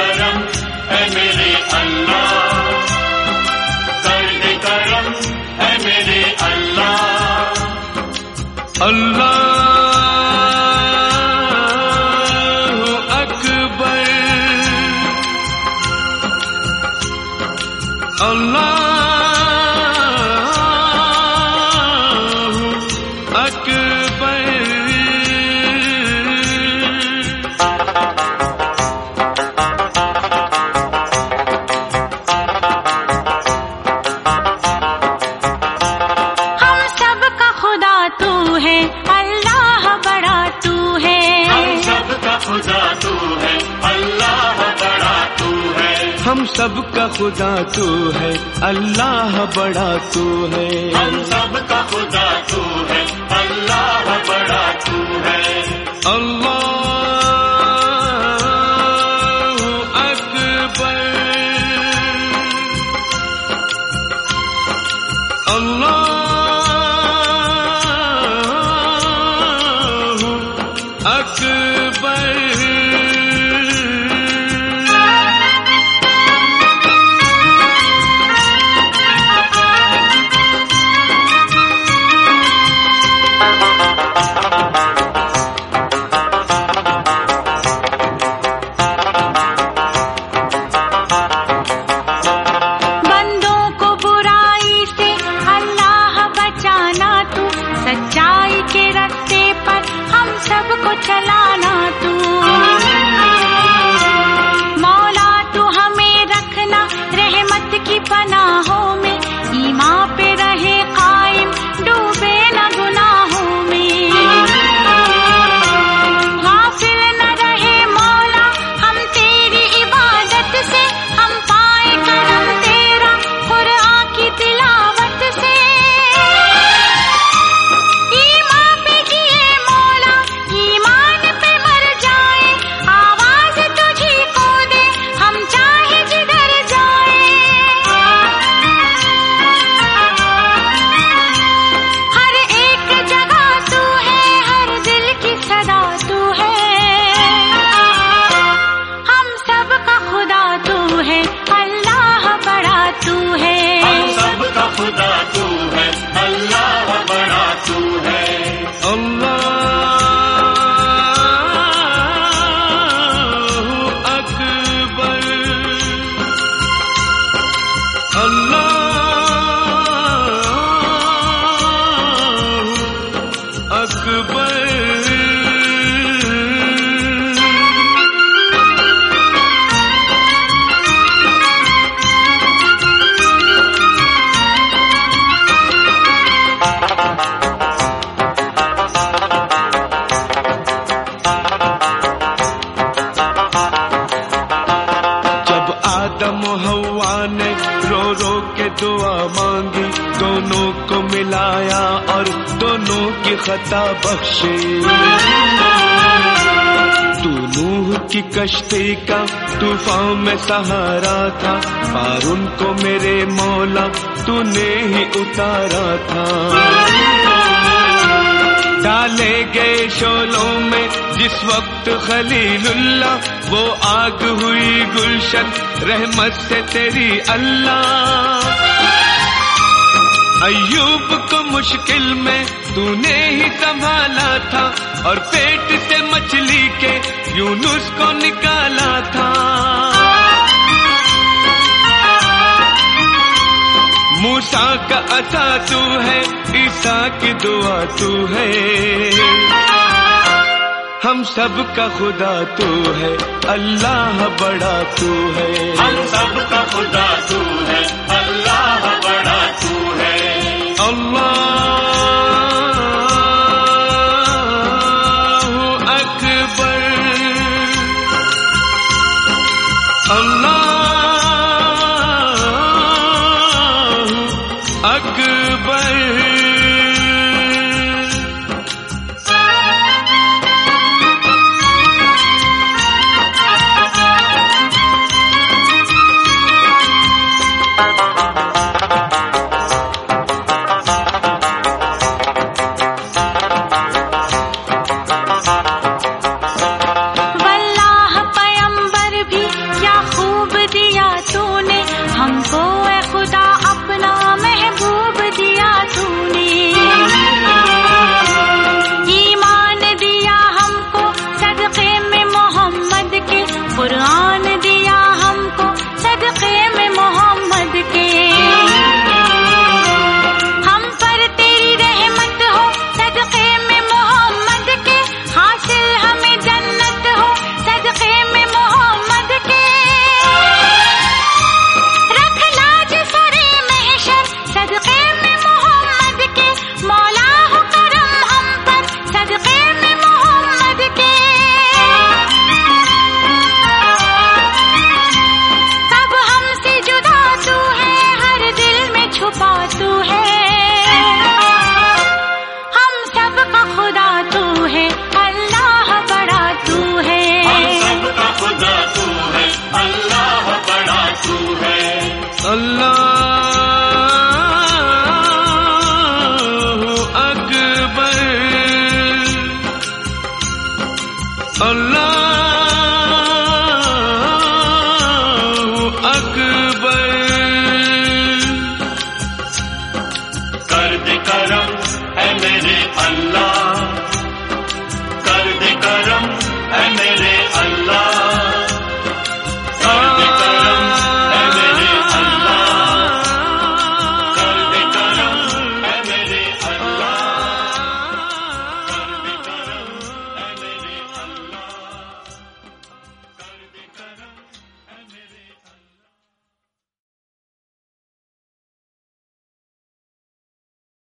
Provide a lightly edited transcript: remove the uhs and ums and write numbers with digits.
کرم اے میرے اللہ، کر دے کرم اے میرے اللہ۔ اللہ اکبر، اللہ اکبر۔ ہم سب کا خدا تو ہے، اللہ بڑا تو ہے۔ ہم سب کا خدا تو ہے، اللہ بڑا تو ہے۔ ہم سب کا خدا تو ہے، اللہ بڑا تو ہے۔ ہم سب کا خدا تو ہے، اللہ بڑا تو ہے۔ اللہ اکبر، اللہ اکبر۔ بندوں کو برائی سے اللہ بچانا تو، سچائی کے راستے پر ہم سب کو چلانا تو۔ مولا تو ہمیں رکھنا رحمت کی پناہوں میں، ایمان پہ رہے قائم ڈوبے نہ گناہوں میں۔ غافل نہ رہے مولا ہم تیری عبادت سے، ہم پائے کرم تیرا قرآن کی تلاوت سے۔ ایمان پہ جیے مولا، ایمان پہ مر جائے، آواز تجھی کو دے ہم چاہے جدھر جائے۔ ہر ایک جگہ تو ہے، ہر دل کی صدا تو ہے۔ ہم سب کا خدا تو ہے، اللہ بڑا تو ہے۔ ہم سب کا خدا تو ہے، اللہ بڑا تو ہے۔ اللہ اکبر، اللہ اکبر۔ جب آدم و حوا نے رو رو کے دعا مانگی، دونوں کو ملایا اور دونوں کی خطا بخشی۔ تو نوح کی کشتی کا طوفان میں سہارا تھا، ہارون کو میرے مولا تو نے ہی اتارا تھا۔ ڈالے گئے شعلوں میں جس وقت خلیل اللہ، وہ آگ ہوئی گلشن رحمت سے تیری اللہ۔ ایوب کو مشکل میں تو نے ہی سنبھالا تھا، اور پیٹ سے مچھلی کے یونس کو نکالا تھا۔ موسیٰ کا عصا تو ہے، عیسیٰ کی دعا تو ہے۔ ہم سب کا خدا تو ہے، اللہ بڑا تو ہے۔ ہم سب کا خدا تو ہے، اللہ بڑا تو ہے۔ اللہ اکبر، اللہ اکبر۔